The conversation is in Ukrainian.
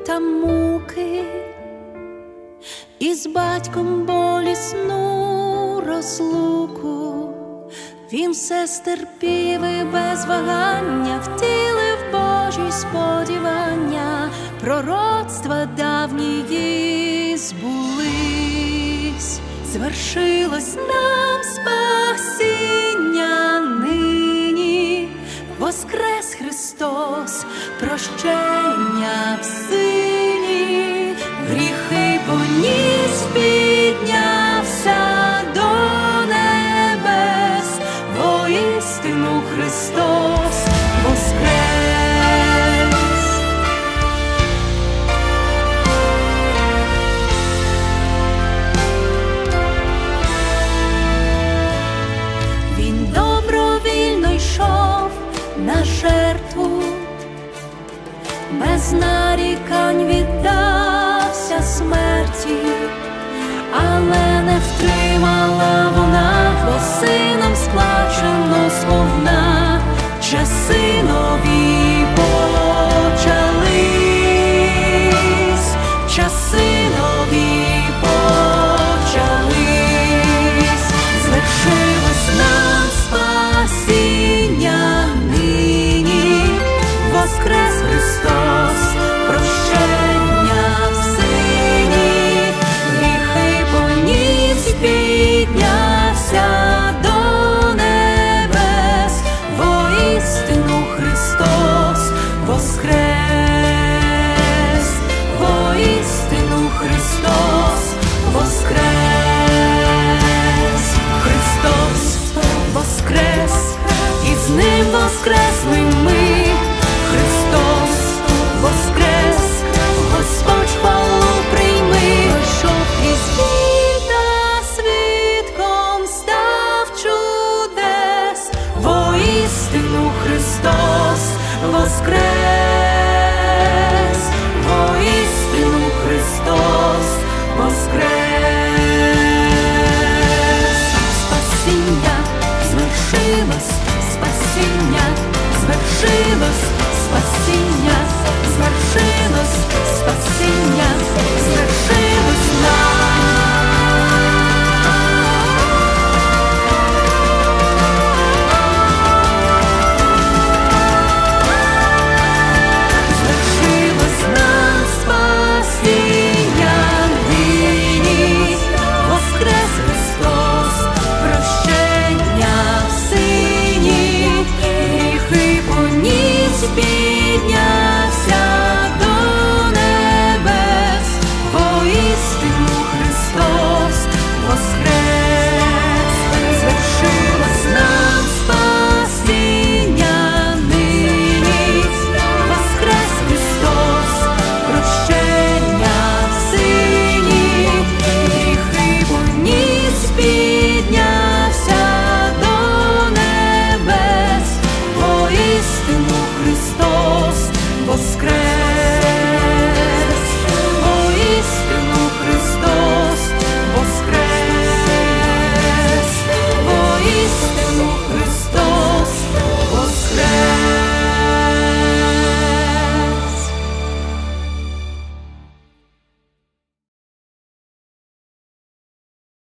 та муки, і з батьком болісну розлуку. Він все стерпів і без вагання втілив Божі сподівання, пророцтва давнії збулись. Звершилось нам спасіння нині, воскрес Христос, прощення в Сині, гріхи поніс, піднявся до небес, воістину Христос воскрес. Він добровільно йшов на жертву, без нарікань віддався смерті, але не втримала вона, бо сином сплачено сповна, часи нові почались, часи нові почались, звершилось нам спасіння нині, воскрес Христос, прощення в Сині, гріхи поніс, піднявся до небес, воістину Христос воскрес, воістину Христос воскрес, Христос воскрес, і з ним воскресли